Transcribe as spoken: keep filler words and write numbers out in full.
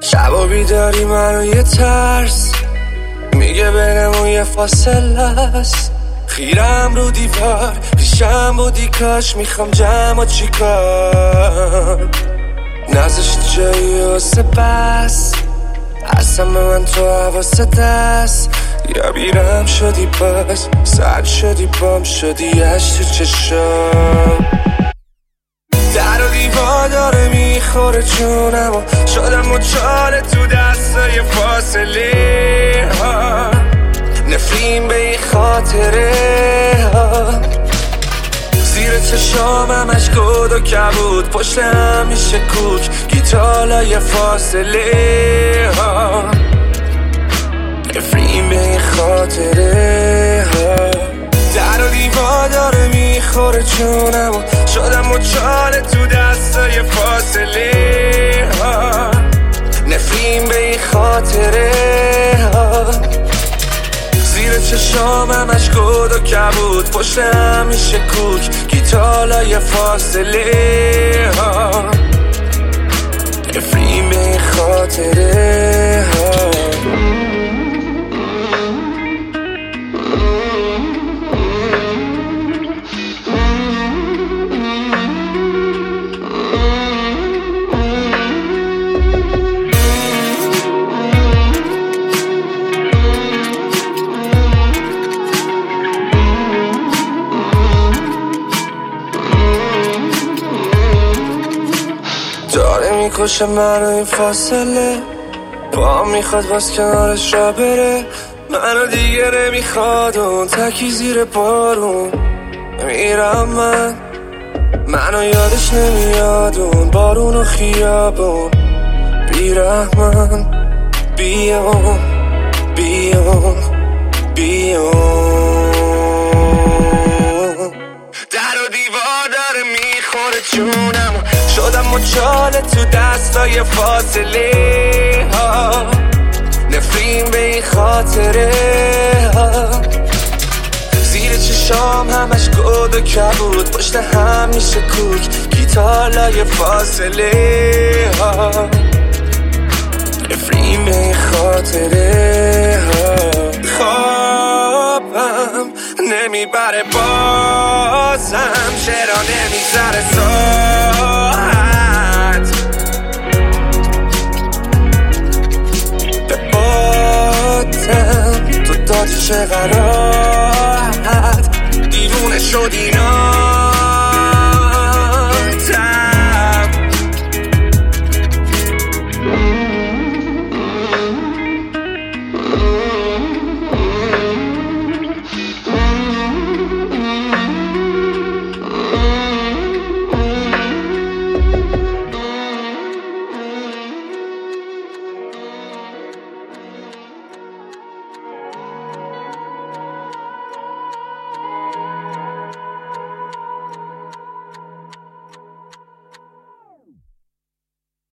شبا بیداری منو یه ترس میگه بینمون یه فاصله است. خیرم رو دیوار پیشم بودی کاش میخوام جمع چیکار نزشت جایی واسه بس اصلا من تو حواست دست یا بیرم شدی باز سرد شدی بام شدی اش تو چشم در و دیوار داره میخوره چونم و شدم مچاله تو دستای فاصله ها نفرین به این خاطره ها زیر چشام همش گود و کبود پشت هم میشه کوک گیتالای فاصله ها نفرین به این خاطره ها در و دیوار داره میخوره چونم و شدم مچاله تو دستای فاصله ها نفرین به این خاطره ها زیر چشام همش گود و کبود پشت هم میشه کوک گیتالای فاصله ها نفرین به این خاطره ها داره میکشه منو این فاصله با هم میخواد باز کنارش را بره منو دیگه نمیخواد اون تکی زیر بارون میرم من منو یادش نمیاد اون بارون و خیابون بیرحمن بیام بیام بیام در و دیوار داره میخوره چونم شدم مچاله تو دستای فاصله ها نفرین به این خاطره ها زیر چشام همش گود و کبود پشت هم میشه کوک گیتالای فاصله ها نفرین به این خاطره ها خوابم نمیبره بازم چرا نمیذاره ساعت به باتم تو دادی چه غراحت دیوونه شدی نا